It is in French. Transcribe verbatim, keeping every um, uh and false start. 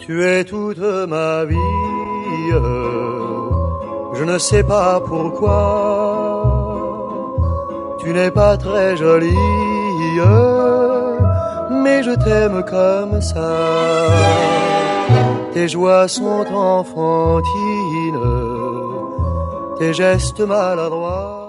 Tu es toute ma vie, je ne sais pas pourquoi. Tu n'es pas très jolie, mais je t'aime comme ça. Tes joies sont enfantines, tes gestes maladroits.